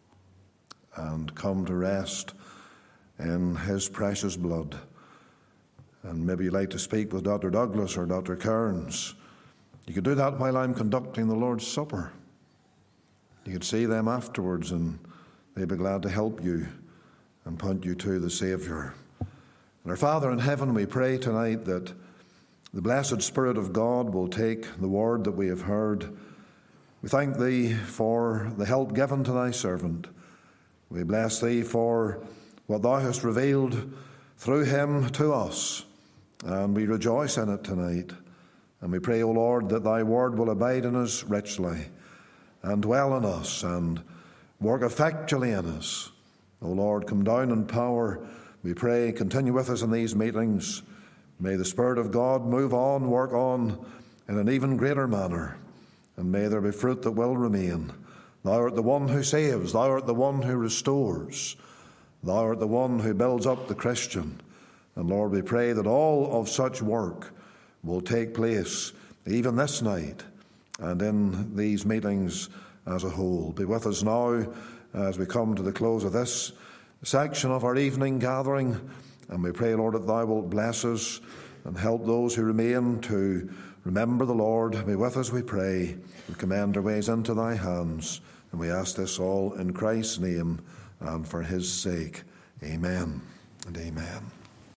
and come to rest in his precious blood. And maybe you'd like to speak with Doctor Douglas or Doctor Kearns. You could do that while I'm conducting the Lord's Supper. You could see them afterwards and they'd be glad to help you and point you to the Saviour. And our Father in heaven, we pray tonight that the blessed Spirit of God will take the word that we have heard. We thank thee for the help given to thy servant. We bless thee for what thou hast revealed through him to us, and we rejoice in it tonight. And we pray, O Lord, that thy word will abide in us richly and dwell in us and work effectually in us. O Lord, come down in power, we pray. Continue with us in these meetings. May the Spirit of God move on, work on in an even greater manner, and may there be fruit that will remain. Thou art the one who saves, thou art the one who restores, thou art the one who builds up the Christian. And Lord, we pray that all of such work will take place even this night and in these meetings as a whole. Be with us now as we come to the close of this section of our evening gathering. And we pray, Lord, that thou wilt bless us and help those who remain to remember the Lord. Be with us, we pray. We commend our ways into thy hands. And we ask this all in Christ's name and for his sake. Amen and amen.